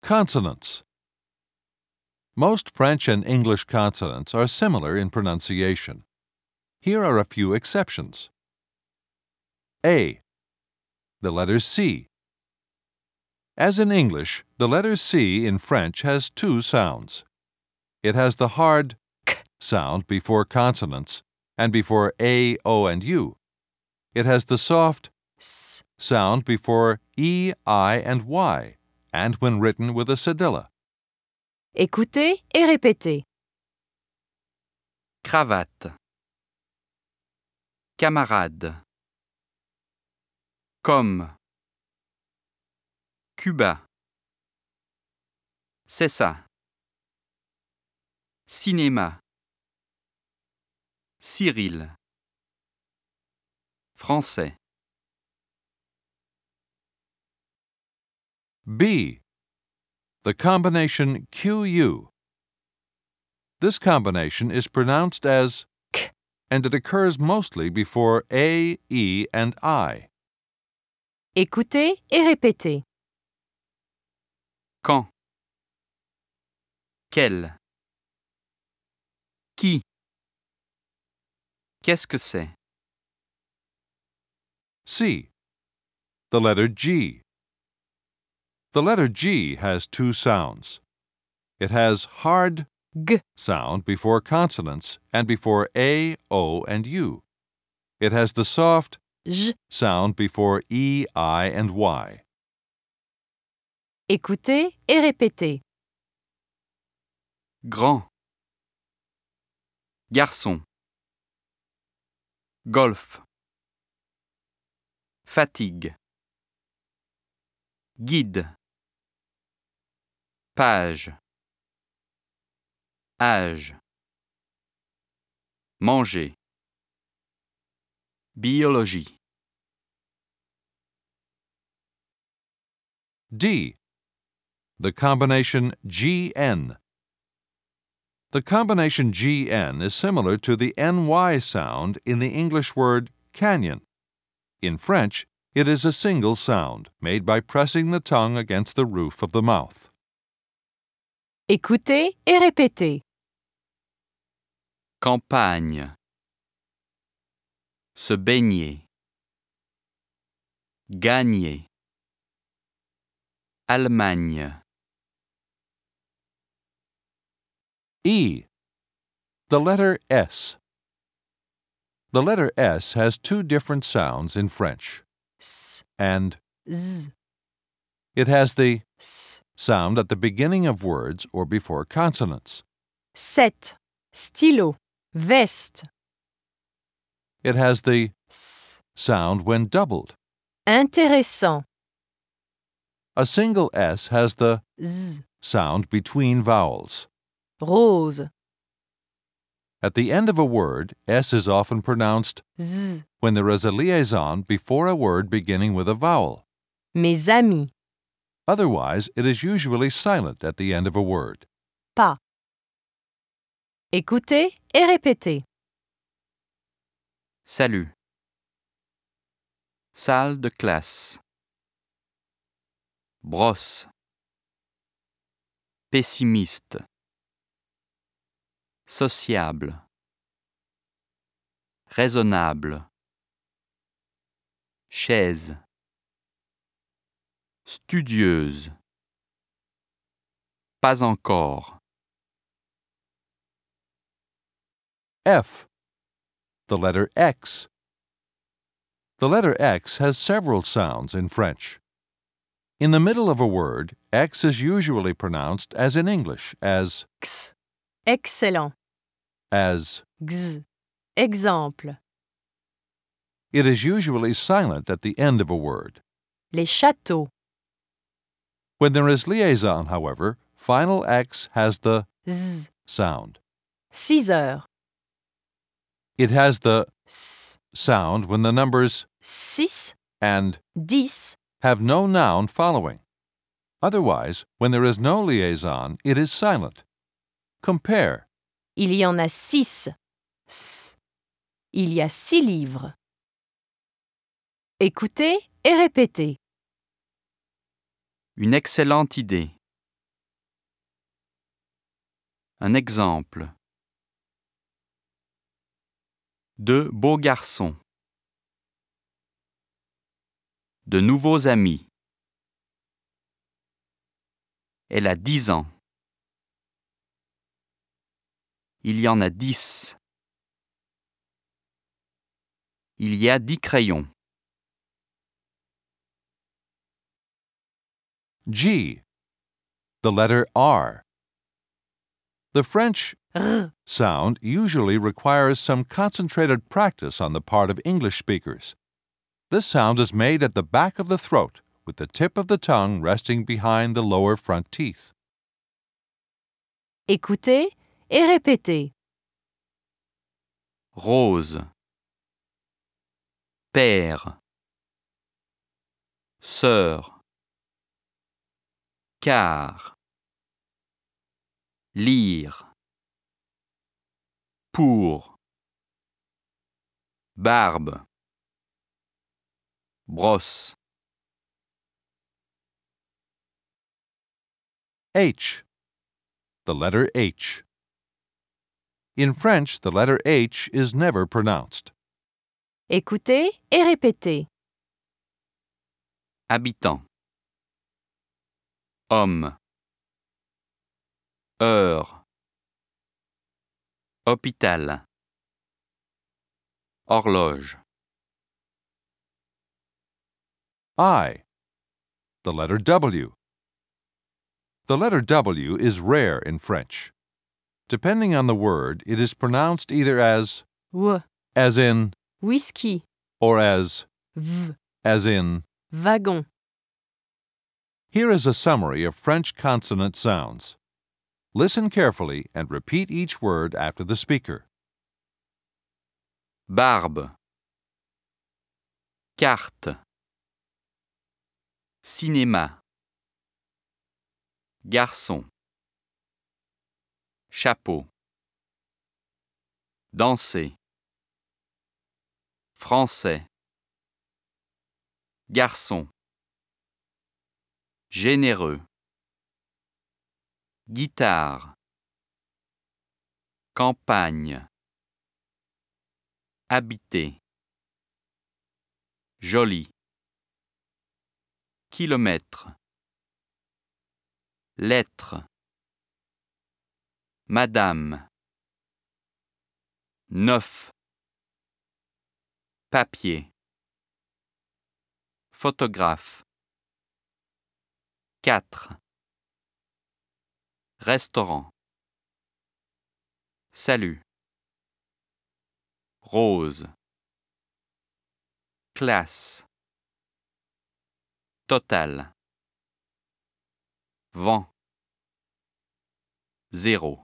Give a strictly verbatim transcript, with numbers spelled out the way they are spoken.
Consonants. Most French and English consonants are similar in pronunciation. Here are a few exceptions. A. The letter C. As in English, the letter C in French has two sounds. It has the hard k sound before consonants and before A, O, and U. It has the soft s sound before E, I, and Y, and when written with a cedilla. Écoutez et répétez. Cravate. Camarade. Comme. Cuba. C'est ça. Cinéma. Cyril. Français. B. The combination Q U. This combination is pronounced as k, and it occurs mostly before A, E, and I. Écoutez et répétez. Quand. Quel. Qui. Qu'est-ce que c'est? C. The letter G. The letter G has two sounds. It has hard G sound before consonants and before A, O, and U. It has the soft J. sound before E, I, and Y. Écoutez et répétez. Grand. Garçon. Golf. Fatigue. Guide. Page. Âge. Manger. Biologie. D. The combination G N. The combination G N is similar to the N Y sound in the English word canyon. In French, it is a single sound made by pressing the tongue against the roof of the mouth. Écoutez et répétez. Campagne. Se baigner. Gagner. Allemagne. E. The letter S. The letter S has two different sounds in French, S, and Z, it has the S. sound at the beginning of words or before consonants. Sept. Stylo. Veste. It has the S. sound when doubled. Intéressant. A single S has the Z. sound between vowels. Rose. At the end of a word, S is often pronounced Z. when there is a liaison before a word beginning with a vowel. Mes amis. Otherwise, it is usually silent at the end of a word. Pas. Écoutez et répétez. Salut. Salle de classe. Brosse. Pessimiste. Sociable. Raisonnable. Chaise. Studieuse. Pas encore. F. The letter X. The letter X has several sounds in French. In the middle of a word, X is usually pronounced as in English, as, X. Excellent. as. X. Exemple. It is usually silent at the end of a word. Les châteaux. When there is liaison, however, final X has the Z. sound. Six heures. It has the S. sound when the numbers Six. and Dix. have no noun following. Otherwise, when there is no liaison, it is silent. Compare. Il y en a six. S. Il y a six livres. Écoutez et répétez. Une excellente idée. Un exemple. De beaux garçons. De nouveaux amis. Elle a dix ans. Il y en a dix. Il y a dix crayons. G. The letter R. The French R, sound usually requires some concentrated practice on the part of English speakers. This sound is made at the back of the throat, with the tip of the tongue resting behind the lower front teeth. écoutez et répétez. Rose. Père. Sœur. Quart. Lire. Pour. Barbe. Brosse. H. The letter H. In French, the letter H is never pronounced. Écoutez et répétez. Habitant. Homme. Heure. Hôpital. Horloge. I. The letter W. The letter W is rare in French. Depending on the word, it is pronounced either as W, as in whisky. or as V, as in. wagon. Here is a summary of French consonant sounds. Listen carefully and repeat each word after the speaker. Barbe. Carte. Cinéma. Garçon. Chapeau. Danser. Français. Garçon. Généreux. Guitare. Campagne. Habiter. Joli. Kilomètre. Lettre. Madame. Neuf. Papier. Photographe. Quatre. Restaurant. Salut. Rose. Classe. Total. Vent. Zéro.